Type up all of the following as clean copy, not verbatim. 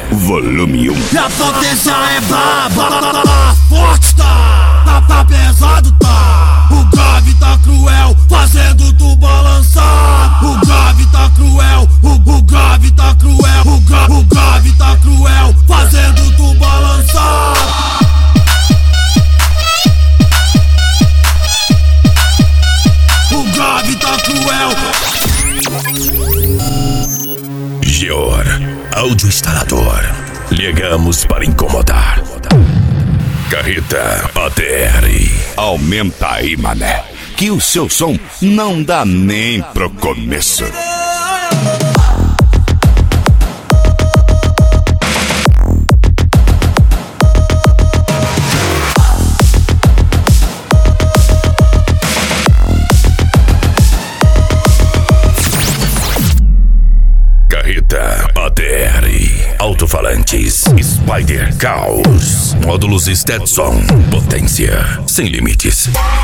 volume 1. E a potência é braba, forte tá pesado tá. O grave tá cruel, fazendo tu balançar. O grave tá cruel, o grave tá cruel, o grave tá cruel, fazendo tu balançar. O grave tá cruel. Geor, áudio instalador. Ligamos para incomodar. Carreta ATR. Aumenta aí, mané, que o seu som não dá nem pro começo. Carreta ATR. Alto-falantes Spider Caos. Módulos Stetson. Potência sem limites.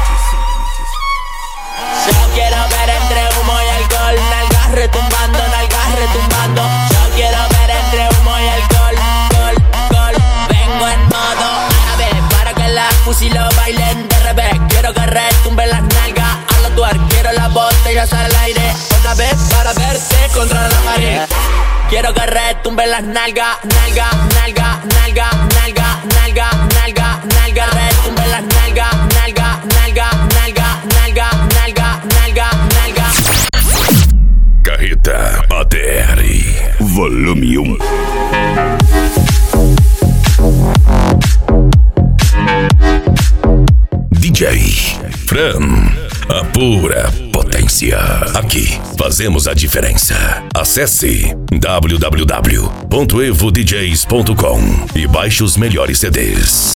Yo quiero ver entre humo y alcohol, nalgas retumbando, nalgas retumbando. Yo quiero ver entre humo y alcohol, gol. Vengo en modo árabe para que las pussy lo bailen de revés. Quiero que retumben las nalgas a los tuer. Quiero las botellas al aire otra vez para verte contra la pared. Quiero que retumben las nalgas, nalga, nalga, nalga, nalga, nalga, nalga, nalga. Retumben las nalgas, nalga, nalga, nalga, nalga, nalga, nalga, nalga. Carreta ATR. Volume 1. DJ Fran, a pura potência. Aqui fazemos a diferença. Acesse www.evodjs.com e baixe os melhores CDs.